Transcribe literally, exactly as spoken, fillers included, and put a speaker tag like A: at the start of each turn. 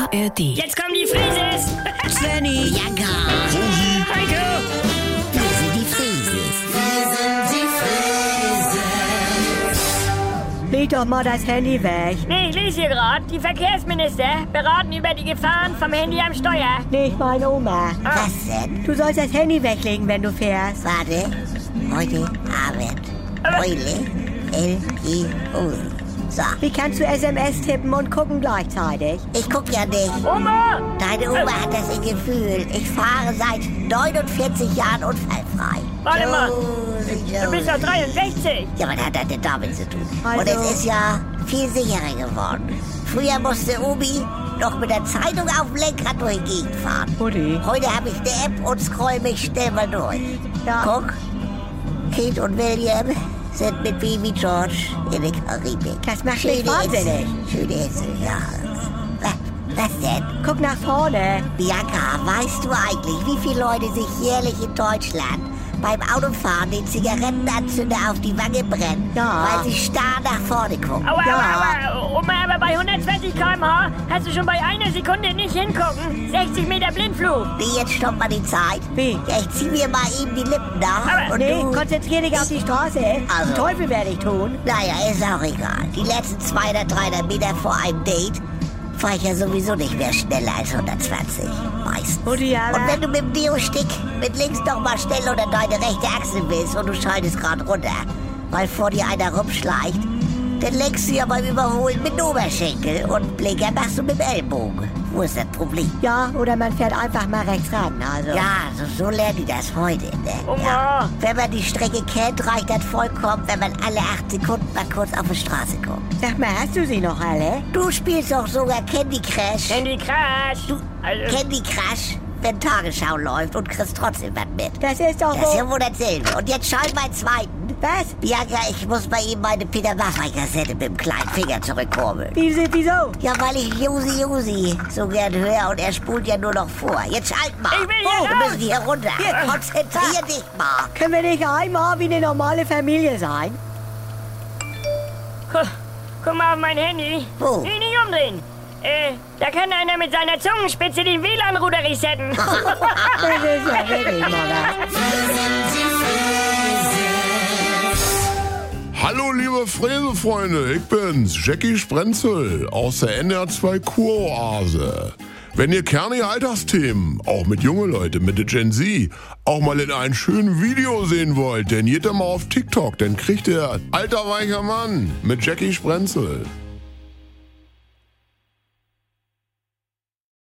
A: R D.
B: Jetzt kommen die Frises!
C: Svenny,
D: Jaka,
B: Heiko!
D: wir sind die Frieses. Wir sind die Frieses.
C: leg doch mal das Handy weg.
B: Nee, ich lese hier gerade. Die Verkehrsminister beraten über die Gefahren vom Handy am Steuer.
C: Nicht meine Oma.
D: Was denn?
C: Du sollst das Handy weglegen, wenn du fährst.
D: Warte, heute Abend. Eule, L G O. So,
C: Wie kannst du S M S tippen und gucken gleichzeitig?
D: ich guck ja nicht.
B: Oma!
D: Deine Oma hat das im Gefühl. Ich fahre seit neunundvierzig Jahren unfallfrei.
B: Warte mal.
D: Josie,
B: Du bist doch
D: Josie.
B: dreiundsechzig.
D: Ja, was hat das denn damit zu tun? Und
C: Also-
D: es ist ja viel sicherer geworden. Früher musste Obi noch mit der Zeitung auf dem Lenkrad durch die Gegend fahren.
C: Mutti.
D: Heute habe ich eine App und scroll mich schnell mal durch.
C: Ja.
D: Guck, Kate und William sind mit Baby George in der Karibik.
C: Das macht mich
D: Schöne
C: wahnsinnig.
D: Insel, schöne Insel, ja. Was, was denn?
C: Guck nach vorne.
D: Bianca, weißt du eigentlich, wie viele Leute sich jährlich in Deutschland beim Autofahren den Zigarettenanzünder auf die Wange brennen,
C: Ja.
D: weil sie starr nach vorne gucken?
B: Aua,
C: Ja.
B: aua, aua. Oma, aber bei hundertzwanzig Kilometer pro Stunde hast du schon bei einer Sekunde nicht hingucken. sechzig Meter Blindflug.
D: Nee, jetzt stoppt mal die Zeit.
C: Wie?
D: Ja, ich zieh mir mal eben die Lippen nach.
B: Aber-
D: Und
C: Nee,
D: du...
C: konzentrier dich auf die Straße.
D: Also.
C: Den Teufel werde ich tun.
D: Naja, ist auch egal. Die letzten zweihundert, dreihundert Meter vor einem Date fahre ich ja sowieso nicht mehr schneller als hundertzwanzig. Meistens.
C: Mutti, aber...
D: Und wenn du mit dem Deo-Stick mit links noch mal schnell unter deine rechte Achse willst und du schaltest gerade runter, weil vor dir einer rumschleicht, dann lenkst du ja beim Überholen mit dem Oberschenkel und Blinker machst du mit dem Ellbogen. Wo ist das Problem?
C: Ja, oder man fährt einfach mal rechts ran, also.
D: Ja, so, so lernen die das heute, ne?
B: Oma.
D: Ja. Wenn man die Strecke kennt, reicht das vollkommen, wenn man alle acht Sekunden mal kurz auf die Straße guckt.
C: Sag mal, hast du sie noch alle?
D: Du spielst doch sogar Candy Crush.
B: Candy Crush.
D: Du,
B: Also,
D: Candy Crush, wenn Tagesschau läuft und kriegst trotzdem was mit.
C: Das ist doch
D: Das ist
C: wohl...
D: ja wohl dasselbe. Und jetzt schalt meinen zweiten.
C: Was?
D: Bianca, ich muss bei ihm meine Peter Maffay-Kassette mit dem kleinen Finger zurückkurbeln.
C: Wieso, wieso?
D: Ja, weil ich Josi Josi so gern höre und er spult ja nur noch vor. Jetzt schalt mal.
B: Ich will hier
D: oh, wir
B: raus.
D: müssen hier runter.
C: Hier.
D: Konzentrier dich mal.
C: Können wir nicht einmal wie eine normale Familie sein?
B: gu- guck mal auf mein Handy.
D: Wo?
B: Nee, nicht umdrehen. Äh, da kann einer mit seiner Zungenspitze den W L A N-Router resetten.
C: Das ist ja wirklich mal was.
E: Hallo liebe Fräsefreunde, ich bin's, Jackie Sprenzel aus der N R zwei Kuroase. Wenn ihr kernige Alltagsthemen, auch mit junge Leute, mit der Gen Z, auch mal in einem schönen Video sehen wollt, dann geht ihr mal auf TikTok, dann kriegt ihr Alter weicher Mann mit Jackie Sprenzel.